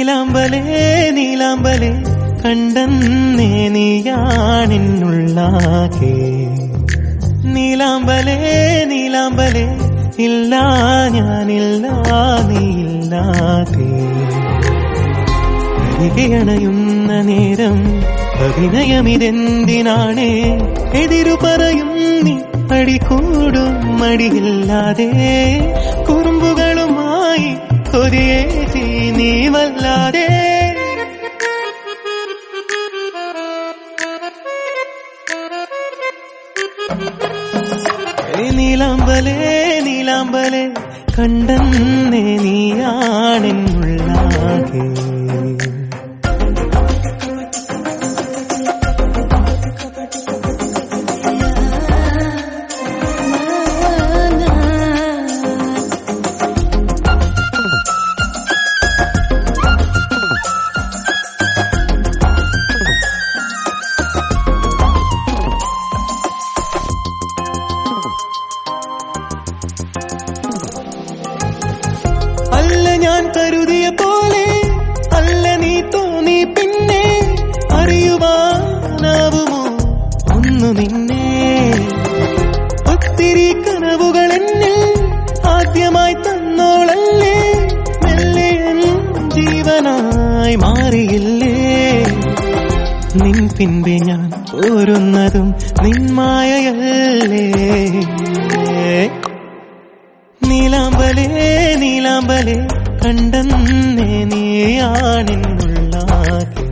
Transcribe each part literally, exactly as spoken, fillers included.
നീലാമ്പലേ നീലാമ്പലേ കണ്ടെന്നേ നീയാണെന്നുള്ളാകെ. നീലാമ്പലേ നീലാമ്പലേ ഇല്ല ഞാനില്ല നീയില്ലാതെ. അരികെയണയുന്ന നേരം അഭിനയമിതെന്തിനാണ്? എതിരു പറയും നീ അടികൂടും മടിയില്ലാതെ. കുറുമ്പുകളുമായി കൊതിയേറ്റി നീ വല്ലാതെ. നീലാമ്പലേ നീലാമ്പലേ കണ്ടെന്നേ നീയാണെന്നുള്ളാകെ. അല്ല ഞാൻ കരുതിയ പോലെ അല്ല നീ തോന്നി പിന്നെ അറിയുവാനാവുമോ ഒന്നു നിന്നെ. ഒത്തിരി കനവുകൾ എന്നെ ആദ്യമായി തന്നോളല്ലേ. മെല്ലെ ജീവനായി മാറിയില്ലേ. നിൻ പിൻപെ ഞാൻ ഓരുന്നതും നിന്മായയല്ലേ. നീലാമ്പലേ നീലാമ്പലേ കണ്ടെന്നേ നീയാണെന്നുള്ളാകെ.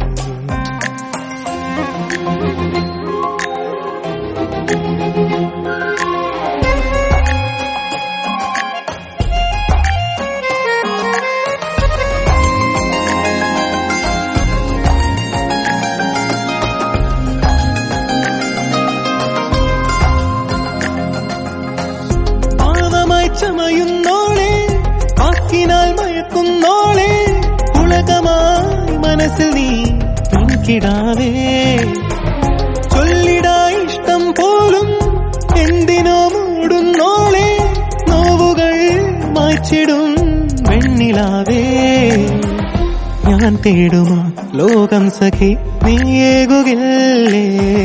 പാവമായി ചമയുന്നോളെ വാക്കിനാൽ മയക്കുന്നോളെ. ഉലകമായി മനസ്സിൽ നീ പെൺകിടാവേ. ചൊല്ലിടാ ഇഷ്ടം പോലും എന്തിനോ മൂടുന്നോളെ. നോവുകൾ മായ്ച്ചിടും വെണ്ണിലാവേ. ഞാൻ തേടുമാ ലോകം സഖി നീയേകുകില്ലേ.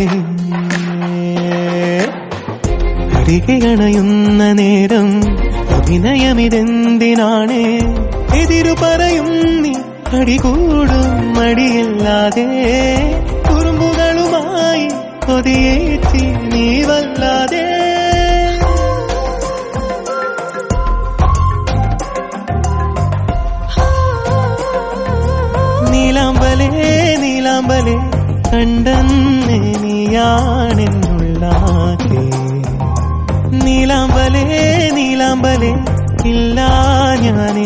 അരികെയണയുന്ന നേരം അഭിനയമിതെന്തിനാണ്? എതിരു പറയും നീ അടികൂടും മടിയില്ലാതെ. കുറുമ്പുകളുമായി കൊതിയേറ്റി നീ വല്ലാതെ. നീലാമ്പലേ നീലാമ്പലേ കണ്ടെന്നേ നീയാണെന്നുള്ളാകെ. നീലാമ്പലേ നീലാമ്പലേ ഇല്ല ഞാൻ